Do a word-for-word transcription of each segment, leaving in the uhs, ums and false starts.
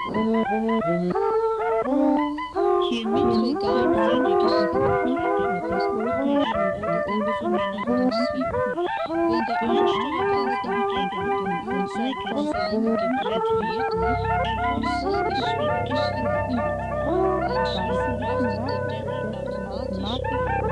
Humans were guided and educated with cooperation of the infinite atmosphere. When the Einstein the Hydrogen inside yourself depleted, and your service will disappear, and soon after the terror of the multi-sphere.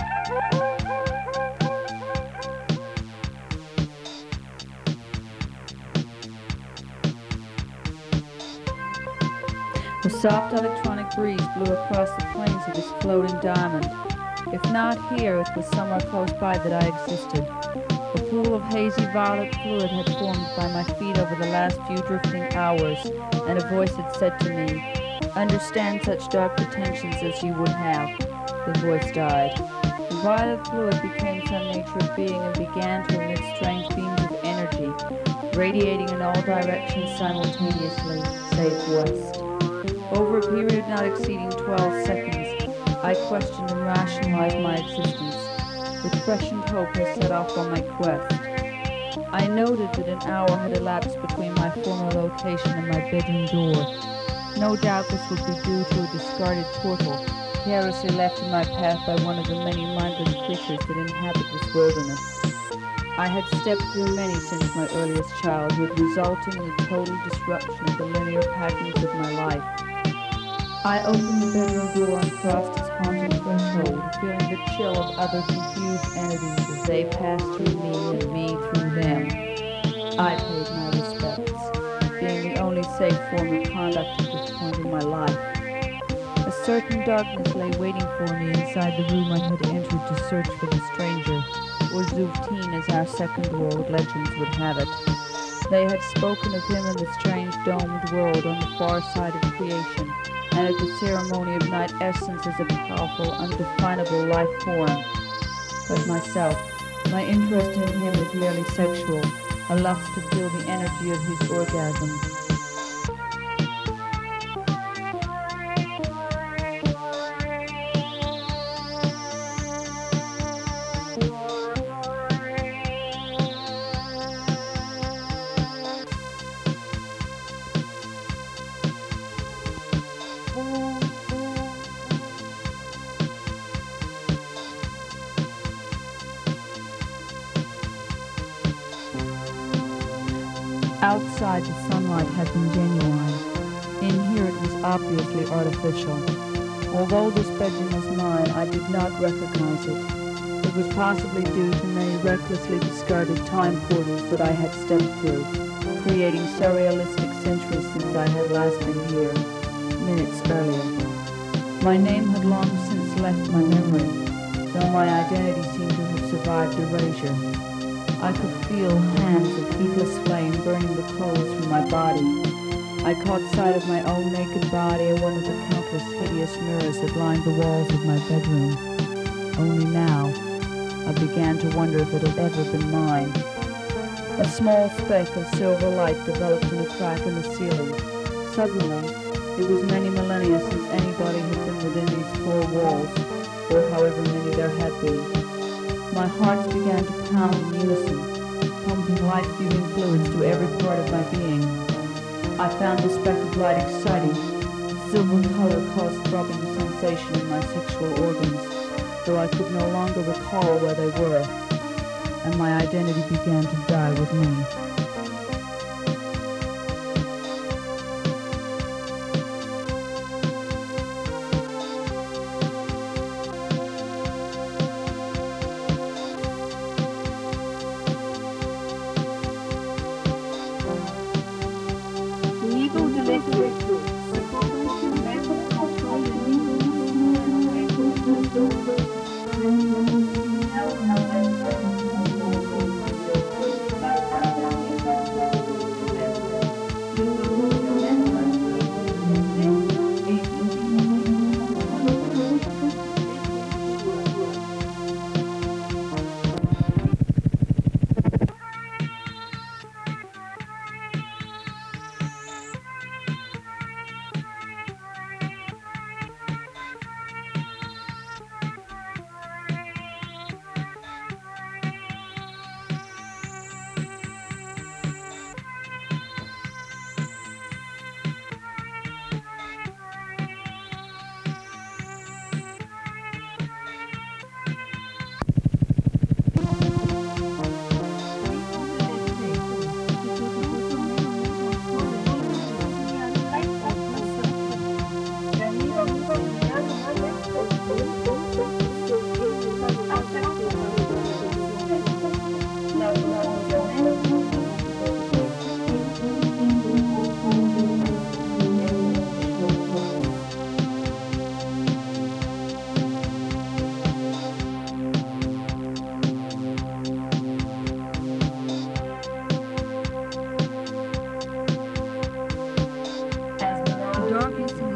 The soft electronic breeze blew across the plains of this floating diamond. If not here, it was somewhere close by that I existed. A pool of hazy violet fluid had formed by my feet over the last few drifting hours, and a voice had said to me, "Understand such dark pretensions as you would have." The voice died. The violet fluid became some nature of being and began to emit strange beams of energy, radiating in all directions simultaneously, save west. Over a period not exceeding twelve seconds, I questioned and rationalized my existence. With freshened hope, I set off on my quest. I noted that an hour had elapsed between my former location and my bedroom door. No doubt this would be due to a discarded portal, carelessly left in my path by one of the many mindless creatures that inhabit this wilderness. I had stepped through many since my earliest childhood, resulting in a total disruption of the linear patterns of my life. I opened the bedroom door and crossed its haunted threshold, feeling the chill of other confused entities as they passed through me and me through them. I paid my respects, being the only safe form of conduct at this point in my life. A certain darkness lay waiting for me inside the room I had entered to search for the stranger, or Zufteen as our second world legends would have it. They had spoken of him in the strange domed world on the far side of creation, and of the ceremony of night essence as a powerful, undefinable life form. But myself, my interest in him was merely sexual, a lust to feel the energy of his orgasm. Outside, the sunlight had been genuine. In here, it was obviously artificial. Although this bedroom was mine, I did not recognize it. It was possibly due to many recklessly discarded time portals that I had stepped through, creating surrealistic centuries since I had last been here, minutes earlier. My name had long since left my memory, though my identity seemed to have survived erasure. I could feel hands of heatless flame burning the clothes from my body. I caught sight of my own naked body in one of the countless hideous mirrors that lined the walls of my bedroom. Only now, I began to wonder if it had ever been mine. A small speck of silver light developed in a crack in the ceiling. Suddenly, it was many millennia since anybody had been within these four walls, or however many there had been. My heart began to pound in unison, pumping life-giving fluids to every part of my being. I found the speck of light exciting. Silver color caused throbbing sensation in my sexual organs, though I could no longer recall where they were, and my identity began to die with me. darkness